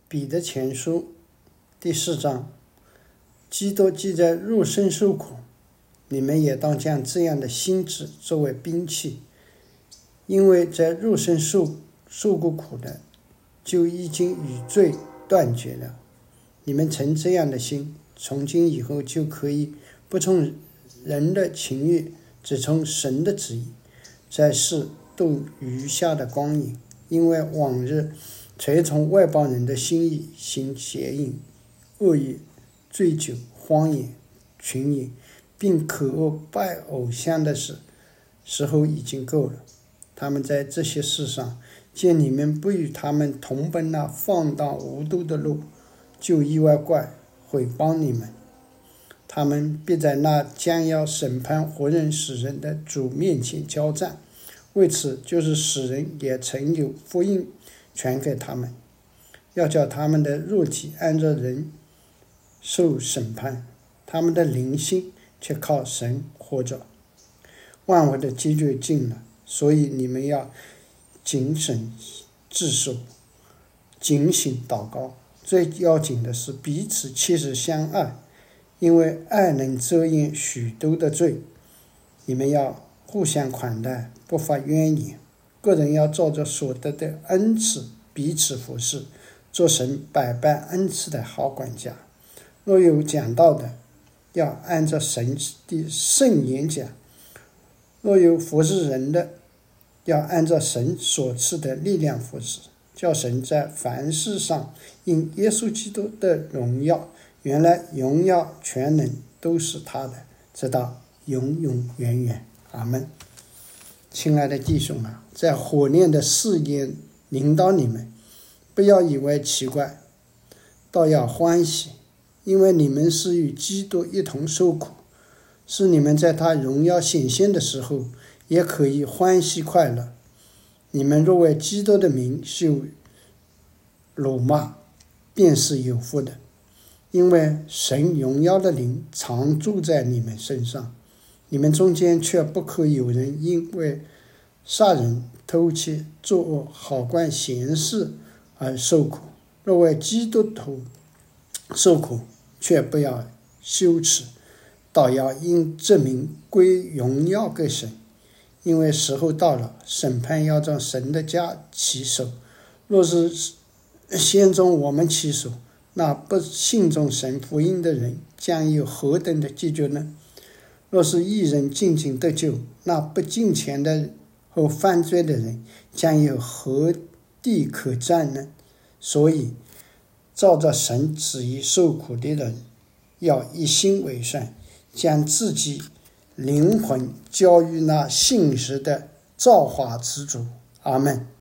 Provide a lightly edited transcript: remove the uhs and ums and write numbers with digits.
彼得前书第4章，基督既在肉身受苦，你们也当将这样的心志作为兵器，因为在肉身受过苦的，就已经与罪断绝了。你们存这样的心，从今以后就可以不从人的情欲，只从神的旨意，在世度余下的光阴。因为往日随从外邦人的心意，行邪淫、恶意、醉酒、荒野、群饮，并可恶拜偶像的时候已经够了。他们在这些事上见你们不与他们同奔那放荡无度的路，就意外怪毁谤你们。他们必在那将要审判活人死人的主面前交战，为此就是使人也曾有福音传给他们，要叫他们的肉体按照人受审判，他们的灵性却靠神活着。万物的结局近了，所以你们要谨慎自守，警醒祷告。最要紧的是彼此切实相爱，因为爱能遮掩许多的罪。你们要互相款待，不发怨言，个人要照着所得的恩赐彼此服侍，做神百般恩赐的好管家。若有讲道的，要按照神的圣言讲；若有服侍人的，要按照神所赐的力量服侍，叫神在凡事上因耶稣基督的荣耀，原来荣耀全能都是他的，直到永永远远。阿们。亲爱的弟兄啊，在火炼的试验领导你们，不要以为奇怪，倒要欢喜，因为你们是与基督一同受苦，是你们在他荣耀显现的时候也可以欢喜快乐。你们若为基督的名受辱骂，便是有福的，因为神荣耀的灵常住在你们身上。你们中间却不可有人因为杀人、偷窃、作恶、好惯闲事而受苦。若为基督徒受苦，却不要羞耻，倒要因这名归荣耀给神。因为时候到了，审判要将神的家起手。若是先从我们起手，那不信从神福音的人将有何等的结局呢？若是义人尽情得救，那不敬虔的和犯罪的人将有何地可站呢？所以照着神旨意受苦的人，要一心为善，将自己灵魂交于那信实的造化之主。阿们。